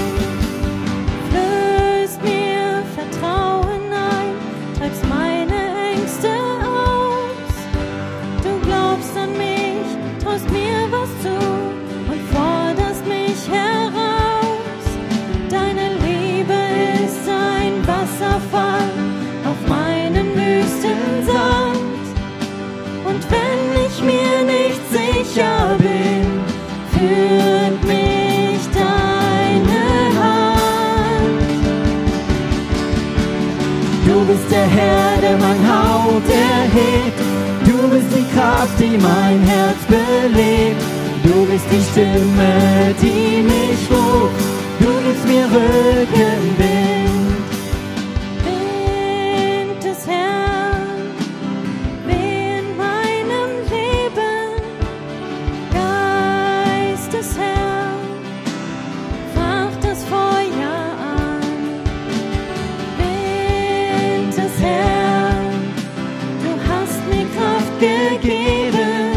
Flößt mir Vertrauen ein, treibst meine Ängste aus. Du glaubst an mich, traust mir was zu und forderst mich heraus. Deine Liebe ist ein Wasserfall auf meinen Wüstensand. Und wenn ich mir nicht sicher bin, führt mich deine Hand. Du bist der Herr, der mein Haupt erhebt. Du bist die Kraft, die mein Herz belebt. Du bist die Stimme, die mich ruft. Du gibst mir Rückenwind. Wind des Herrn, weh in meinem Leben. Geist des Herrn, fach das Feuer an. Wind des Herrn, du hast mir Kraft gegeben.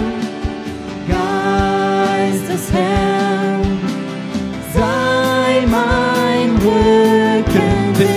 Geist des Herrn, sei mein Rückenwind.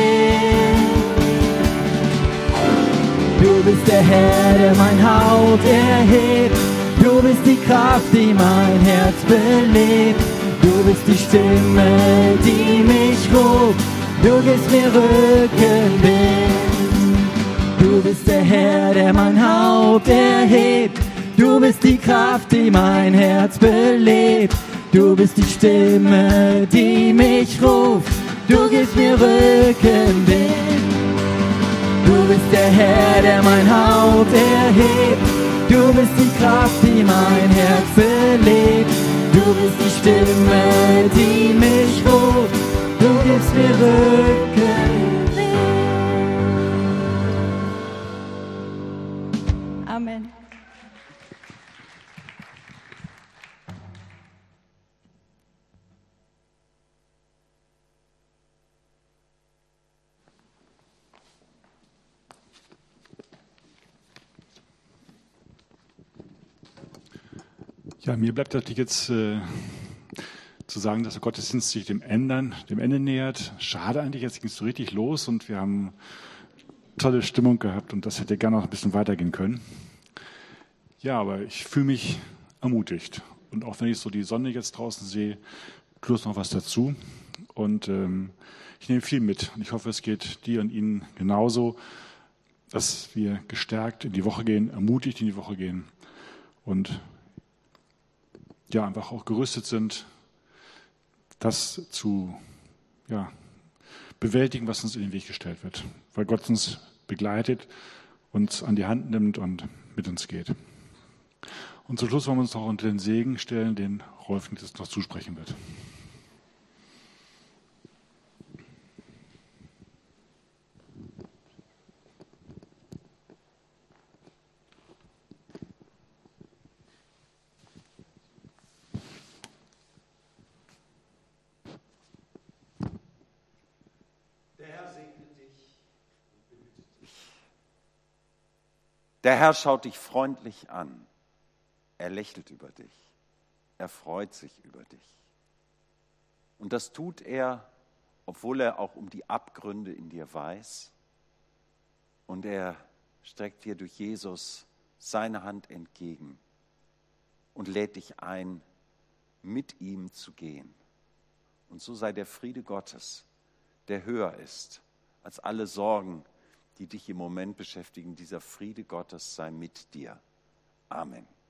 Du bist der Herr, der mein Haupt erhebt. Du bist die Kraft, die mein Herz belebt. Du bist die Stimme, die mich ruft. Du gibst mir Rückenwind. Du bist der Herr, der mein Haupt erhebt. Du bist die Kraft, die mein Herz belebt. Du bist die Stimme, die mich ruft. Du gibst mir Rückenwind. Du bist der Herr, der mein Haupt erhebt. Du bist die Kraft, die mein Herz belebt. Du bist die Stimme, die mich ruft. Du gibst mir Rückenwind. Amen. Ja, mir bleibt natürlich jetzt zu sagen, dass der Gottesdienst sich dem Ende nähert. Schade eigentlich, jetzt ging es so richtig los und wir haben tolle Stimmung gehabt und das hätte gerne noch ein bisschen weitergehen können. Ja, aber ich fühle mich ermutigt. Und auch wenn ich so die Sonne jetzt draußen sehe, plus noch was dazu. Und ich nehme viel mit. Und ich hoffe, es geht dir und Ihnen genauso, dass wir gestärkt in die Woche gehen, ermutigt in die Woche gehen und ja, einfach auch gerüstet sind, das zu bewältigen, was uns in den Weg gestellt wird. Weil Gott uns begleitet, uns an die Hand nimmt und mit uns geht. Und zum Schluss wollen wir uns noch unter den Segen stellen, den Rolf jetzt noch zusprechen wird. Der Herr schaut dich freundlich an. Er lächelt über dich. er freut sich über dich. Und das tut er, obwohl er auch um die Abgründe in dir weiß. Und er streckt dir durch Jesus seine Hand entgegen und lädt dich ein, mit ihm zu gehen. Und so sei der Friede Gottes, der höher ist als alle Sorgen, die dich im Moment beschäftigen, dieser Friede Gottes sei mit dir. Amen.